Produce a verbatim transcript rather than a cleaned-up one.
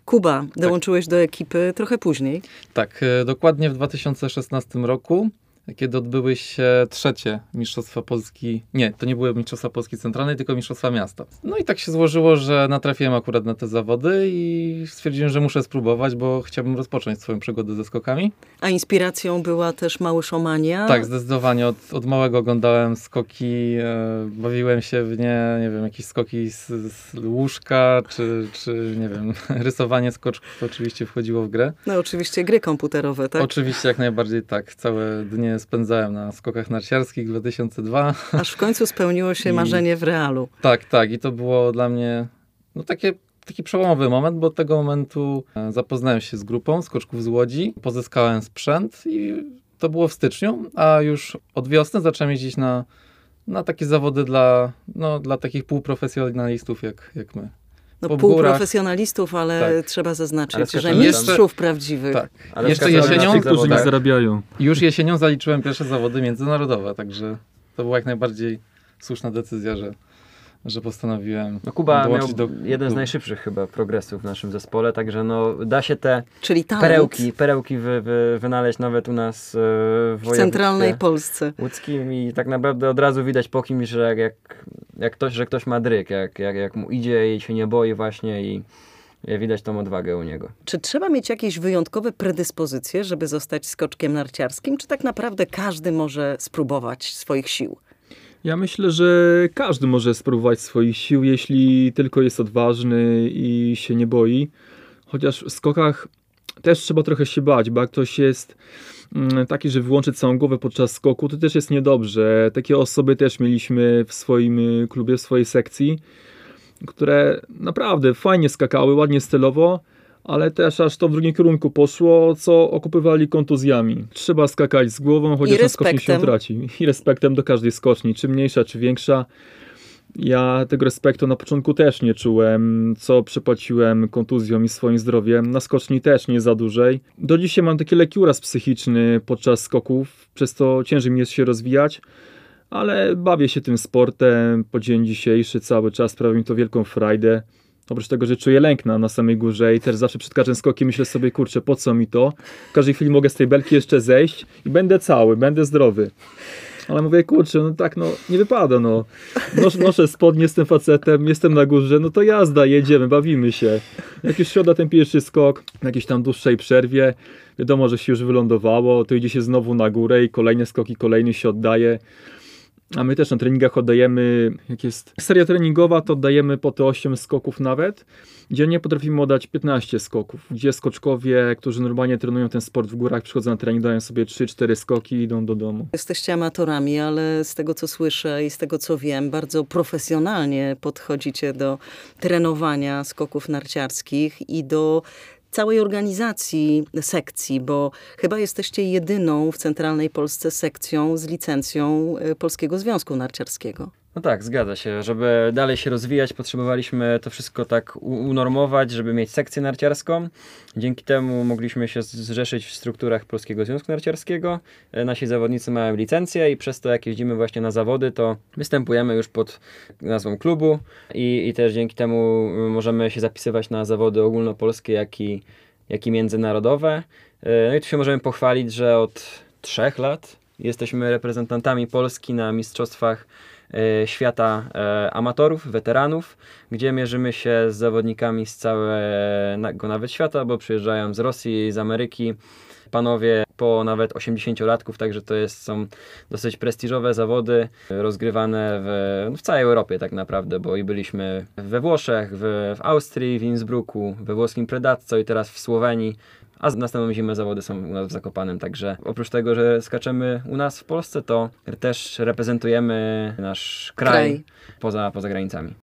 Kuba, dołączyłeś tak do ekipy trochę później. Tak, dokładnie w dwa tysiące szesnastym roku, kiedy odbyły się trzecie Mistrzostwa Polski, nie, to nie były Mistrzostwa Polski Centralnej, tylko Mistrzostwa Miasta. No i tak się złożyło, że natrafiłem akurat na te zawody i stwierdziłem, że muszę spróbować, bo chciałbym rozpocząć swoją przygodę ze skokami. A inspiracją była też Małyszomania? Tak, zdecydowanie. Od, od małego oglądałem skoki, e, bawiłem się w nie, nie wiem, jakieś skoki z, z łóżka, czy, czy nie wiem, rysowanie skoczków to oczywiście wchodziło w grę. No oczywiście gry komputerowe, tak? Oczywiście, jak najbardziej tak. Całe dnie spędzałem na skokach narciarskich dwa tysiące drugi. Aż w końcu spełniło się I... marzenie w realu. Tak, tak. I to było dla mnie no takie, taki przełomowy moment, bo od tego momentu zapoznałem się z grupą skoczków z Łodzi, pozyskałem sprzęt i to było w styczniu, a już od wiosny zacząłem jeździć na, na takie zawody dla, no, dla takich półprofesjonalistów jak, jak my. No półprofesjonalistów, ale tak. trzeba zaznaczyć, że mistrzów prawdziwych. Tak. Ale jeszcze jesienią, którzy nie zarabiają. Już jesienią zaliczyłem pierwsze zawody międzynarodowe, także to była jak najbardziej słuszna decyzja, że, że postanowiłem no Kuba miał do... jeden z najszybszych chyba progresów w naszym zespole, także no da się te Czyli perełki, perełki wy, wy, wynaleźć nawet u nas w, w centralnej Polsce łódzkim i tak naprawdę od razu widać po kimś, że jak, jak, jak ktoś, że ktoś ma dryk, jak, jak, jak mu idzie i się nie boi właśnie i widać tą odwagę u niego. Czy trzeba mieć jakieś wyjątkowe predyspozycje, żeby zostać skoczkiem narciarskim, czy tak naprawdę każdy może spróbować swoich sił? Ja myślę, że każdy może spróbować swoich sił, jeśli tylko jest odważny i się nie boi. Chociaż w skokach też trzeba trochę się bać, bo jak ktoś jest taki, że wyłączy całą głowę podczas skoku, to też jest niedobrze. Takie osoby też mieliśmy w swoim klubie, w swojej sekcji, które naprawdę fajnie skakały, ładnie stylowo, ale też aż to w drugim kierunku poszło, co okupywali kontuzjami. Trzeba skakać z głową, chociaż na skoczni się traci. I respektem do każdej skoczni, czy mniejsza, czy większa. Ja tego respektu na początku też nie czułem, co przypłaciłem kontuzją i swoim zdrowiem. Na skoczni też nie za dłużej. Do dzisiaj mam taki lekki uraz psychiczny podczas skoków, przez to ciężej mi jest się rozwijać, ale bawię się tym sportem po dzień dzisiejszy cały czas, sprawia mi to wielką frajdę. Oprócz tego, że czuję lęk na, na samej górze i też zawsze przed każdym skokiem myślę sobie, kurczę, po co mi to? W każdej chwili mogę z tej belki jeszcze zejść i będę cały, będę zdrowy. Ale mówię, kurczę, no tak, no nie wypada, no. Nos, noszę spodnie, jestem facetem, jestem na górze, no to jazda, jedziemy, bawimy się. Jak już się odda ten pierwszy skok, w jakiejś tam dłuższej przerwie, wiadomo, że się już wylądowało, to idzie się znowu na górę i kolejne skoki, kolejny się oddaje. A my też na treningach oddajemy, jak jest seria treningowa, to oddajemy po te osiem skoków nawet. Dziennie potrafimy oddać piętnaście skoków, gdzie skoczkowie, którzy normalnie trenują ten sport w górach, przychodzą na trening, dają sobie trzy cztery skoki i idą do domu. Jesteście amatorami, ale z tego co słyszę i z tego co wiem, bardzo profesjonalnie podchodzicie do trenowania skoków narciarskich i do całej organizacji sekcji, bo chyba jesteście jedyną w centralnej Polsce sekcją z licencją Polskiego Związku Narciarskiego. No tak, zgadza się. Żeby dalej się rozwijać, potrzebowaliśmy to wszystko tak unormować, żeby mieć sekcję narciarską. Dzięki temu mogliśmy się zrzeszyć w strukturach Polskiego Związku Narciarskiego. Nasi zawodnicy mają licencję i przez to, jak jeździmy właśnie na zawody, to występujemy już pod nazwą klubu i, i też dzięki temu możemy się zapisywać na zawody ogólnopolskie, jak i, jak i międzynarodowe. No i tu się możemy pochwalić, że od trzech lat jesteśmy reprezentantami Polski na mistrzostwach świata e, amatorów, weteranów, gdzie mierzymy się z zawodnikami z całego nawet świata, bo przyjeżdżają z Rosji, z Ameryki panowie po nawet osiemdziesięciolatków, także to jest, są dosyć prestiżowe zawody rozgrywane w, w całej Europie tak naprawdę, bo i byliśmy we Włoszech, w, w Austrii, w Innsbrucku, we włoskim Predazzo i teraz w Słowenii. A następną zimę zawody są u nas w Zakopanem, także oprócz tego, że skaczemy u nas w Polsce, to też reprezentujemy nasz kraj, kraj. Poza, poza granicami.